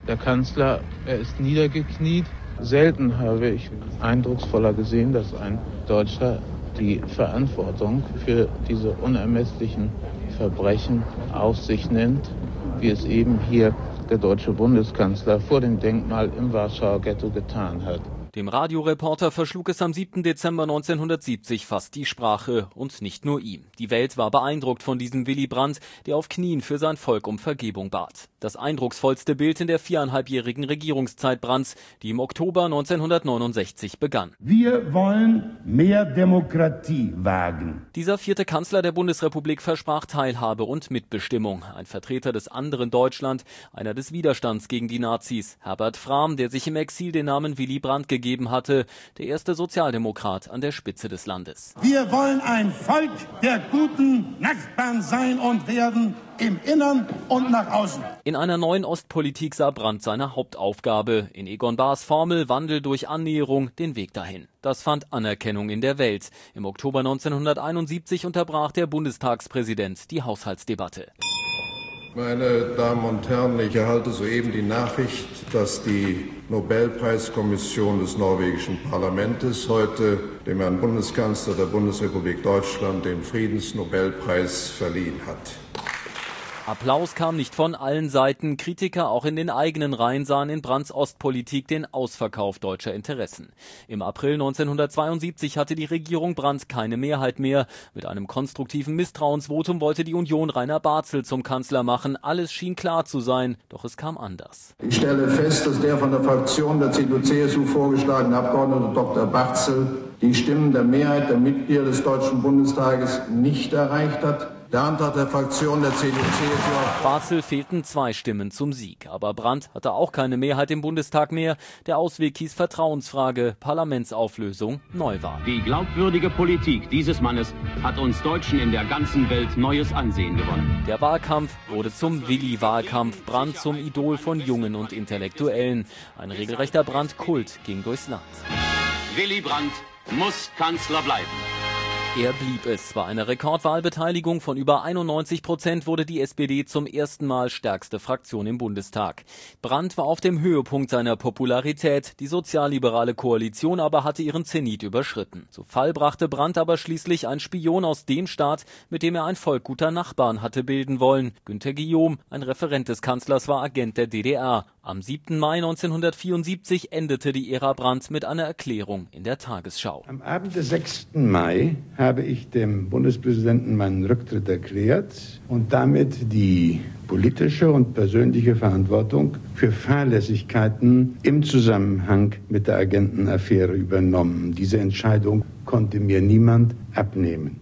Der Kanzler, er ist niedergekniet. Selten habe ich eindrucksvoller gesehen, dass ein Deutscher die Verantwortung für diese unermesslichen Verbrechen auf sich nimmt, wie es eben hier der deutsche Bundeskanzler vor dem Denkmal im Warschauer Ghetto getan hat. Dem Radioreporter verschlug es am 7. Dezember 1970 fast die Sprache und nicht nur ihm. Die Welt war beeindruckt von diesem Willy Brandt, der auf Knien für sein Volk um Vergebung bat. Das eindrucksvollste Bild in der 4,5-jährigen Regierungszeit Brandts, die im Oktober 1969 begann. Wir wollen mehr Demokratie wagen. Dieser 4. Kanzler der Bundesrepublik versprach Teilhabe und Mitbestimmung. Ein Vertreter des anderen Deutschland, einer des Widerstands gegen die Nazis. Herbert Frahm, der sich im Exil den Namen Willy Brandt gegeben hatte, der erste Sozialdemokrat an der Spitze des Landes. Wir wollen ein Volk der guten Nachbarn sein und werden, im Innern und nach außen. In einer neuen Ostpolitik sah Brandt seine Hauptaufgabe. In Egon Bahrs Formel Wandel durch Annäherung den Weg dahin. Das fand Anerkennung in der Welt. Im Oktober 1971 unterbrach der Bundestagspräsident die Haushaltsdebatte. Meine Damen und Herren, ich erhalte soeben die Nachricht, dass die Nobelpreiskommission des norwegischen Parlaments heute dem Herrn Bundeskanzler der Bundesrepublik Deutschland den Friedensnobelpreis verliehen hat. Applaus kam nicht von allen Seiten. Kritiker auch in den eigenen Reihen sahen in Brandts Ostpolitik den Ausverkauf deutscher Interessen. Im April 1972 hatte die Regierung Brandt keine Mehrheit mehr. Mit einem konstruktiven Misstrauensvotum wollte die Union Rainer Barzel zum Kanzler machen. Alles schien klar zu sein, doch es kam anders. Ich stelle fest, dass der von der Fraktion der CDU-CSU vorgeschlagene Abgeordnete Dr. Barzel die Stimmen der Mehrheit der Mitglieder des Deutschen Bundestages nicht erreicht hat. Der Antrag der Fraktion der CDU-CSU. Barzel fehlten 2 Stimmen zum Sieg. Aber Brandt hatte auch keine Mehrheit im Bundestag mehr. Der Ausweg hieß Vertrauensfrage, Parlamentsauflösung, Neuwahl. Die glaubwürdige Politik dieses Mannes hat uns Deutschen in der ganzen Welt neues Ansehen gewonnen. Der Wahlkampf wurde zum Willi-Wahlkampf, Brandt zum Idol von Jungen und Intellektuellen. Ein regelrechter Brandt-Kult ging durchs Land. Willy Brandt muss Kanzler bleiben. Er blieb es. Bei einer Rekordwahlbeteiligung von über 91% wurde die SPD zum ersten Mal stärkste Fraktion im Bundestag. Brandt war auf dem Höhepunkt seiner Popularität. Die sozialliberale Koalition aber hatte ihren Zenit überschritten. Zu Fall brachte Brandt aber schließlich ein Spion aus dem Staat, mit dem er ein Volk guter Nachbarn hatte bilden wollen. Günter Guillaume, ein Referent des Kanzlers, war Agent der DDR. Am 7. Mai 1974 endete die Ära Brandt mit einer Erklärung in der Tagesschau. Am Abend des 6. Mai habe ich dem Bundespräsidenten meinen Rücktritt erklärt und damit die politische und persönliche Verantwortung für Fahrlässigkeiten im Zusammenhang mit der Agentenaffäre übernommen. Diese Entscheidung konnte mir niemand abnehmen.